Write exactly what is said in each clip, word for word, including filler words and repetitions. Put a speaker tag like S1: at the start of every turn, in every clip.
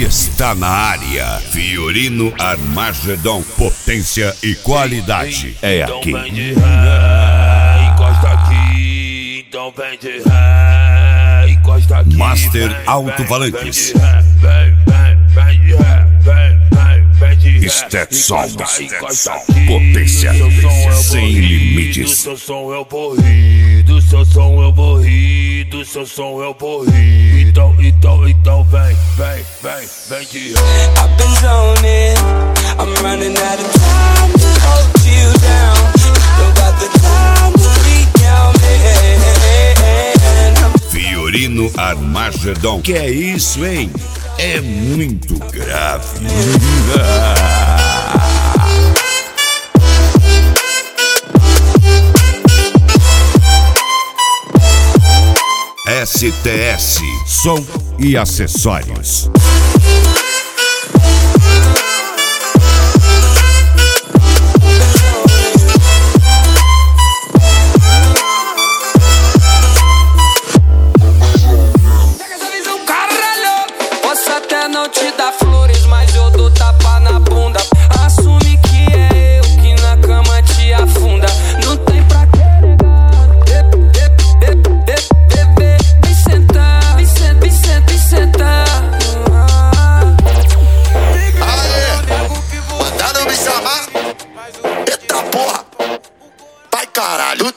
S1: está na área. Fiorino Armagedon, potência e qualidade. É aqui.
S2: Então vem de ré, encosta aqui. Então vem de ré, encosta aqui.
S1: Master Alto-Falantes.
S2: Vem, vem, vem de ré, vem, vem, vem de ré.
S1: Stetson,
S2: Encosta aqui.
S1: potência sem limites.
S2: Seu som eu vou rir, do seu som eu vou rir, do seu som eu vou rir. Então, então, então vem, vem, vem, vem de ré.
S3: I've been zoning, I'm running out of time to hold you down. Don't got the time to be counting.
S1: Fiorino Armagedon. Que é isso, hein? É muito grave. S T S, som e acessórios.
S3: Posso até não te dar flores, mas eu dou tapa na bunda. Assume que é eu que na cama te afunda. Não tem pra que negar. Vem sentar, vem sentar, vem sentar, vem sentar.
S4: Aê, mandaram me chamar. Eita porra, vai caralho.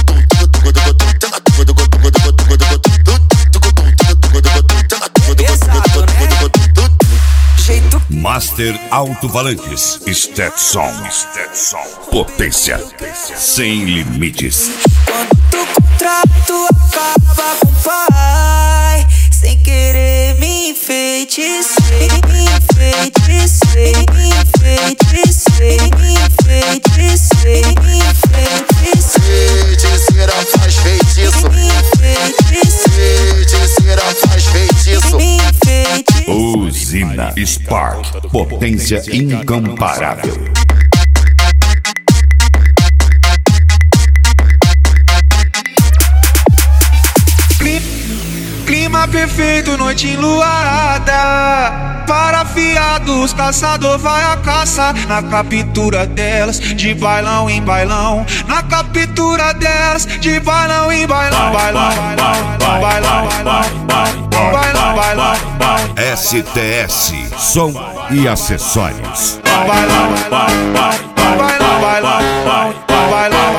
S1: Master Alto-Falantes, Stetson, potência sem limites.
S3: Quando o contrato acaba com pai, sem querer me enfeitiçei, me enfeitiçei, me enfeitiçei, me enfeitiçei, me enfeitiçei.
S4: Feiticeira faz feitiço.
S3: Me enfeitiçei,
S4: Feiticeira faz feitiço.
S3: me enfeitiçei.
S1: Usina Spark, potência incomparável.
S5: Clima perfeito, noite enluarada. Para afiados, caçador vai à caça. Na captura delas, de bailão em bailão. Na captura delas, de bailão em bailão. Bailão, bailão, bailão, bailão, bailão, bailão.
S1: S T S, som e acessórios.
S5: Bailão, bailão, bailão, bailão, bailão,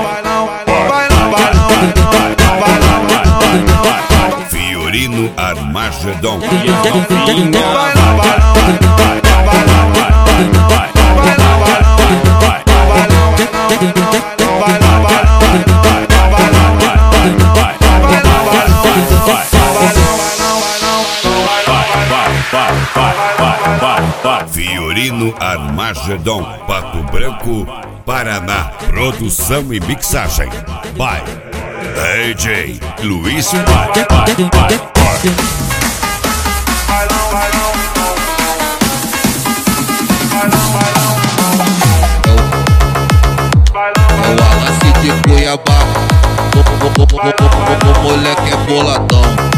S1: Fiorino Armagedon. Fiorino Armagedon, Pato Branco, Paraná. Produção e mixagem by D J Luiz.
S6: É o Alassi de Cuiabá, o moleque é boladão.